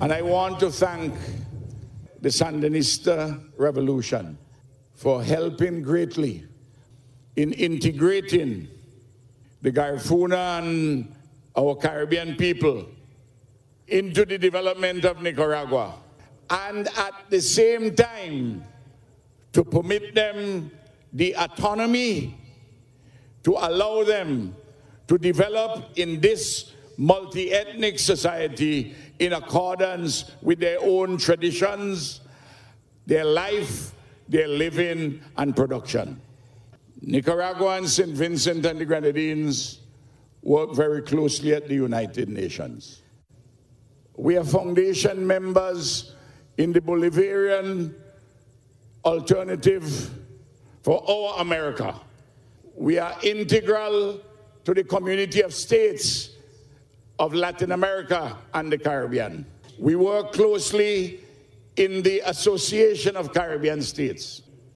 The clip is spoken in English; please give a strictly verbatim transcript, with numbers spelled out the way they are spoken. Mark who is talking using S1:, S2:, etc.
S1: And I want to thank the Sandinista Revolution for helping greatly in integrating the Garifuna and our Caribbean people into the development of Nicaragua, and at the same time to permit them the autonomy to allow them to develop in this multi-ethnic society in accordance with their own traditions, their life, their living and production. Nicaragua and Saint Vincent and the Grenadines work very closely at the United Nations. We are foundation members in the Bolivarian Alternative for Our America. We are integral to the community of states of Latin America and the Caribbean. We work closely in the Association of Caribbean States.